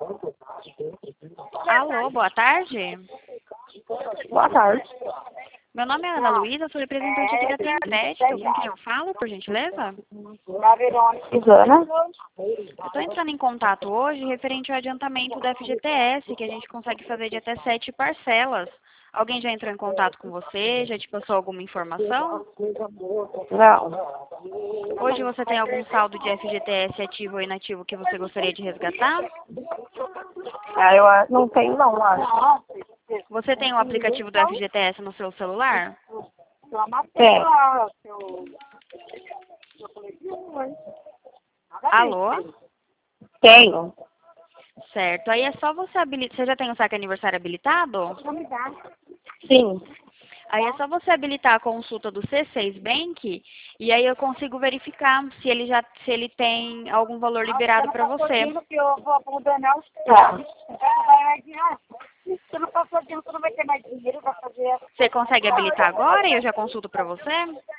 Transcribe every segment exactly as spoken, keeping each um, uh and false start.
Alô, boa tarde. Boa tarde. Meu nome é Ana Luísa, sou representante aqui da Tem Crédito. Com quem eu falo, por gentileza? Isana? Eu estou entrando em contato hoje referente ao adiantamento do F G T S, que a gente consegue fazer de até sete parcelas. Alguém já entrou em contato com você? Já te passou alguma informação? Não. Hoje você tem algum saldo de F G T S ativo ou inativo que você gostaria de resgatar? Ah, eu a- não tenho não, acho. Você tem o aplicativo do F G T S no seu celular? Tem. Alô? Tenho. Certo. Aí é só você habilitar. Você já tem o saque aniversário habilitado? Sim. Aí é só você habilitar a consulta do C seis Bank e aí eu consigo verificar se ele já se ele tem algum valor liberado para você. Tá. Você consegue habilitar agora e eu já consulto para você?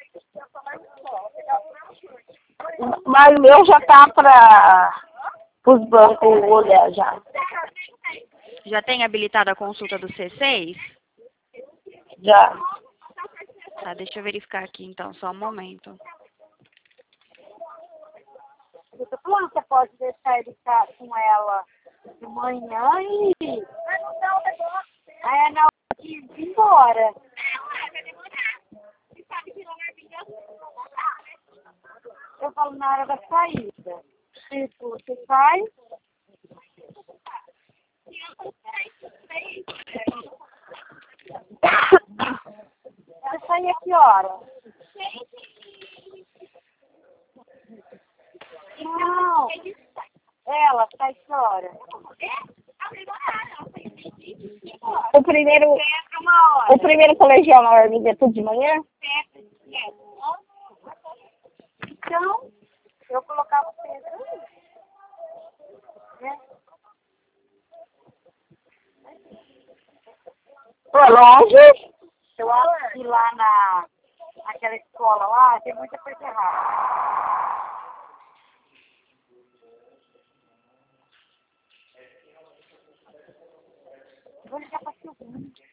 Mas o meu já tá para os bancos olhar já. Já tem habilitado a consulta do C seis? Já. Tá, deixa eu verificar aqui então, só um momento. Você pode deixar ele ficar com ela de manhã e... Aí é na hora de ir embora. Eu falo na hora da saída. Tipo, você sai... Você sai a que hora? Não. Ela sai que hora? O primeiro, o primeiro colegial na Armiga é tudo de manhã? Então, eu colocava o Pedro aí. Né? É longe? Eu acho que lá na, naquela escola lá tem muita coisa errada. Vou ligar pra Silvana.